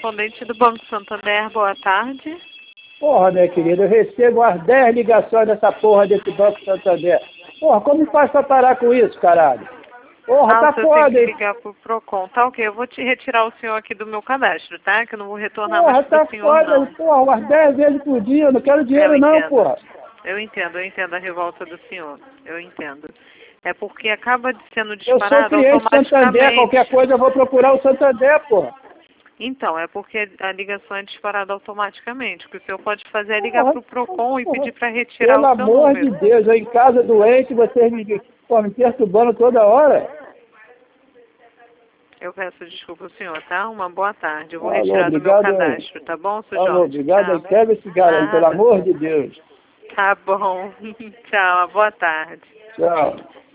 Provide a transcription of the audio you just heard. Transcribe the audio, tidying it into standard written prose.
correspondente do Banco Santander, boa tarde. Porra, minha querida, eu recebo umas 10 ligações dessa porra desse Banco Santander. Porra, como faz pra parar com isso, caralho? Porra, tá Você foda, tem hein? que ligar pro Procon, tá ok? Eu vou te retirar o senhor aqui do meu cadastro, tá? Que eu não vou retornar Porra, mais tá pro senhor, foda, não. porra, umas 10 vezes por dia, eu não quero Eu dinheiro não, entendo. porra. Eu entendo a revolta do senhor. Eu entendo. É porque acaba sendo Eu sou disparado cliente Santander, automaticamente. qualquer coisa eu vou procurar o Santander, porra. Então, é porque a ligação é disparada automaticamente. O que o senhor pode fazer é ligar Porra, pro Procon e porra. pedir para retirar Pelo o seu amor de número. Deus, eu em casa doente, vocês me perturbando toda hora. Eu peço desculpa ao senhor, tá? Uma boa tarde. Eu vou Falou, retirar do meu obrigado aí. cadastro, tá bom, seu Falou, Jorge? obrigado aí. Tchau. Pega esse cara aí, pelo Nada. amor de Deus. Tá bom. Tchau, boa tarde. Tchau.